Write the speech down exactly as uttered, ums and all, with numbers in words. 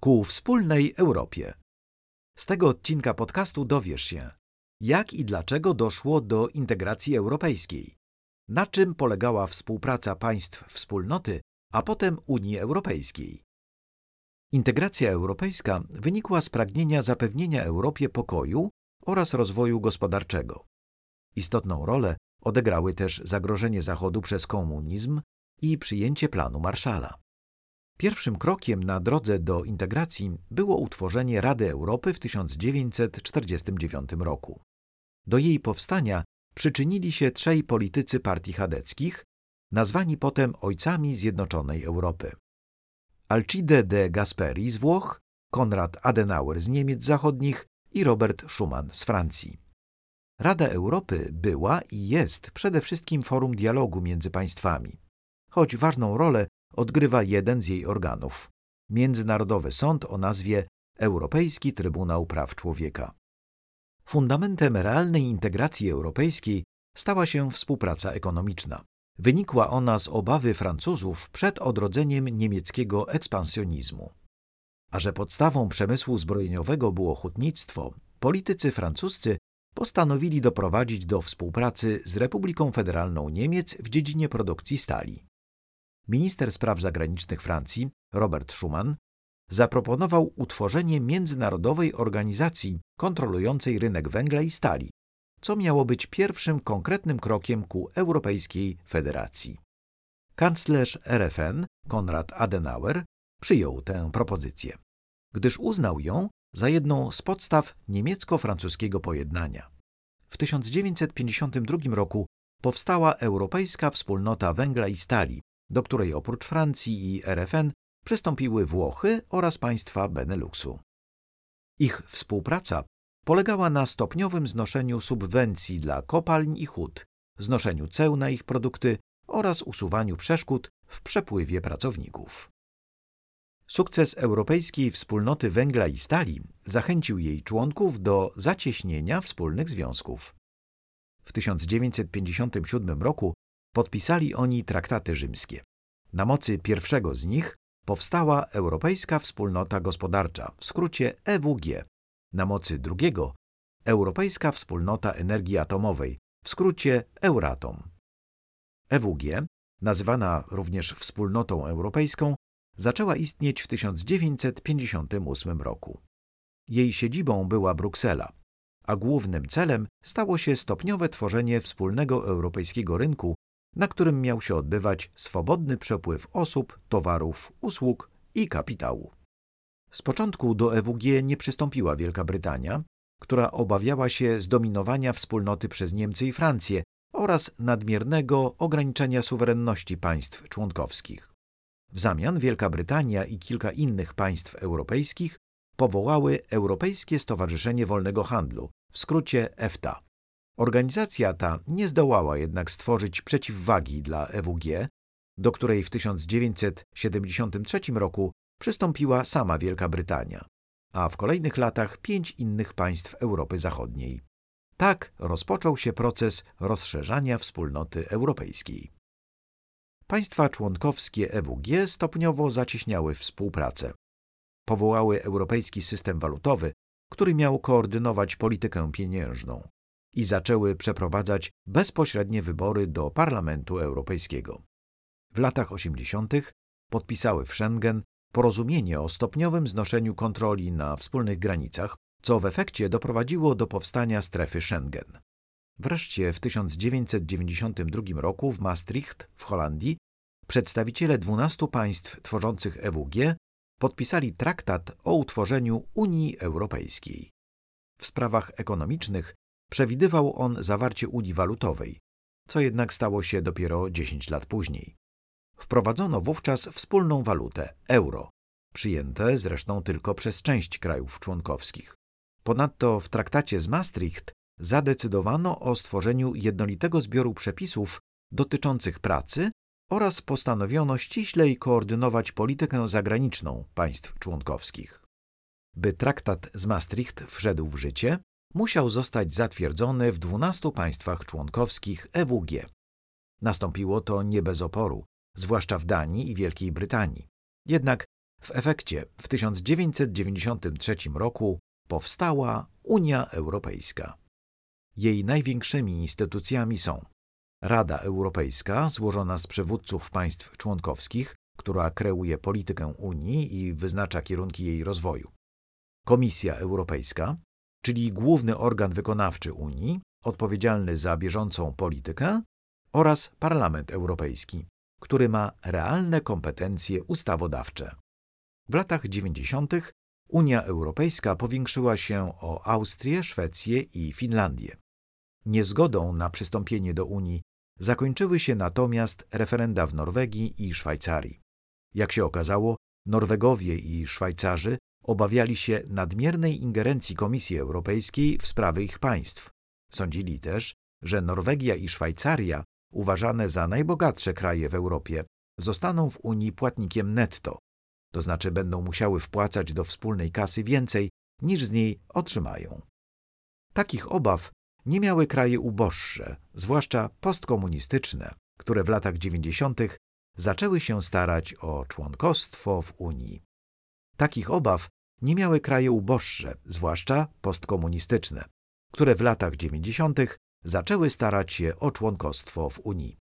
ku wspólnej Europie. Z tego odcinka podcastu dowiesz się, jak i dlaczego doszło do integracji europejskiej, na czym polegała współpraca państw wspólnoty, a potem Unii Europejskiej. Integracja europejska wynikła z pragnienia zapewnienia Europie pokoju oraz rozwoju gospodarczego. Istotną rolę odegrały też zagrożenie Zachodu przez komunizm i przyjęcie planu Marshalla. Pierwszym krokiem na drodze do integracji było utworzenie Rady Europy w tysiąc dziewięćset czterdziestym dziewiątym roku. Do jej powstania przyczynili się trzej politycy partii chadeckich, nazwani potem ojcami Zjednoczonej Europy. Alcide de Gasperi z Włoch, Konrad Adenauer z Niemiec Zachodnich i Robert Schuman z Francji. Rada Europy była i jest przede wszystkim forum dialogu między państwami, choć ważną rolę odgrywa jeden z jej organów – Międzynarodowy Sąd o nazwie Europejski Trybunał Praw Człowieka. Fundamentem realnej integracji europejskiej stała się współpraca ekonomiczna. Wynikła ona z obawy Francuzów przed odrodzeniem niemieckiego ekspansjonizmu. A że podstawą przemysłu zbrojeniowego było hutnictwo, politycy francuscy postanowili doprowadzić do współpracy z Republiką Federalną Niemiec w dziedzinie produkcji stali. Minister spraw zagranicznych Francji, Robert Schuman, zaproponował utworzenie międzynarodowej organizacji kontrolującej rynek węgla i stali, co miało być pierwszym konkretnym krokiem ku Europejskiej Federacji. Kanclerz R F N, Konrad Adenauer, przyjął tę propozycję, gdyż uznał ją za jedną z podstaw niemiecko-francuskiego pojednania. W tysiąc dziewięćset pięćdziesiątym drugim roku powstała Europejska Wspólnota Węgla i Stali, do której oprócz Francji i R F N przystąpiły Włochy oraz państwa Beneluxu. Ich współpraca polegała na stopniowym znoszeniu subwencji dla kopalń i hut, znoszeniu ceł na ich produkty oraz usuwaniu przeszkód w przepływie pracowników. Sukces Europejskiej Wspólnoty Węgla i Stali zachęcił jej członków do zacieśnienia wspólnych związków. W tysiąc dziewięćset pięćdziesiątym siódmym roku podpisali oni traktaty rzymskie. Na mocy pierwszego z nich powstała Europejska Wspólnota Gospodarcza, w skrócie E W G. Na mocy drugiego Europejska Wspólnota Energii Atomowej, w skrócie Euratom. E W G, nazywana również Wspólnotą Europejską, zaczęła istnieć w tysiąc dziewięćset pięćdziesiątym ósmym roku. Jej siedzibą była Bruksela, a głównym celem stało się stopniowe tworzenie wspólnego europejskiego rynku, na którym miał się odbywać swobodny przepływ osób, towarów, usług i kapitału. Z początku do E W G nie przystąpiła Wielka Brytania, która obawiała się zdominowania wspólnoty przez Niemcy i Francję oraz nadmiernego ograniczenia suwerenności państw członkowskich. W zamian Wielka Brytania i kilka innych państw europejskich powołały Europejskie Stowarzyszenie Wolnego Handlu, w skrócie E F T A. Organizacja ta nie zdołała jednak stworzyć przeciwwagi dla E W G, do której w tysiąc dziewięćset siedemdziesiątym trzecim roku przystąpiła sama Wielka Brytania, a w kolejnych latach pięć innych państw Europy Zachodniej. Tak rozpoczął się proces rozszerzania wspólnoty europejskiej. Państwa członkowskie E W G stopniowo zacieśniały współpracę. Powołały Europejski System Walutowy, który miał koordynować politykę pieniężną, i zaczęły przeprowadzać bezpośrednie wybory do Parlamentu Europejskiego. W latach osiemdziesiątych podpisały w Schengen porozumienie o stopniowym znoszeniu kontroli na wspólnych granicach, co w efekcie doprowadziło do powstania strefy Schengen. Wreszcie w tysiąc dziewięćset dziewięćdziesiątym drugim roku w Maastricht w Holandii przedstawiciele dwunastu państw tworzących E W G podpisali traktat o utworzeniu Unii Europejskiej. W sprawach ekonomicznych przewidywał on zawarcie Unii Walutowej, co jednak stało się dopiero dziesięć lat później. Wprowadzono wówczas wspólną walutę – euro, przyjęte zresztą tylko przez część krajów członkowskich. Ponadto w traktacie z Maastricht zadecydowano o stworzeniu jednolitego zbioru przepisów dotyczących pracy oraz postanowiono ściślej koordynować politykę zagraniczną państw członkowskich. By traktat z Maastricht wszedł w życie, musiał zostać zatwierdzony w dwunastu państwach członkowskich E W G. Nastąpiło to nie bez oporu, zwłaszcza w Danii i Wielkiej Brytanii. Jednak W efekcie w tysiąc dziewięćset dziewięćdziesiątym trzecim roku powstała Unia Europejska. Jej największymi instytucjami są Rada Europejska, złożona z przywódców państw członkowskich, która kreuje politykę Unii i wyznacza kierunki jej rozwoju. Komisja Europejska, czyli główny organ wykonawczy Unii, odpowiedzialny za bieżącą politykę, oraz Parlament Europejski, który ma realne kompetencje ustawodawcze. W latach dziewięćdziesiątych Unia Europejska powiększyła się o Austrię, Szwecję i Finlandię. Niezgodą na przystąpienie do Unii zakończyły się natomiast referenda w Norwegii i Szwajcarii. Jak się okazało, Norwegowie i Szwajcarzy obawiali się nadmiernej ingerencji Komisji Europejskiej w sprawy ich państw. Sądzili też, że Norwegia i Szwajcaria, uważane za najbogatsze kraje w Europie, zostaną w Unii płatnikiem netto, to znaczy będą musiały wpłacać do wspólnej kasy więcej, niż z niej otrzymają. Takich obaw nie miały kraje uboższe, zwłaszcza postkomunistyczne, które w latach dziewięćdziesiątych zaczęły się starać o członkostwo w Unii. Takich obaw nie miały kraje uboższe, zwłaszcza postkomunistyczne, które w latach dziewięćdziesiątych zaczęły starać się o członkostwo w Unii.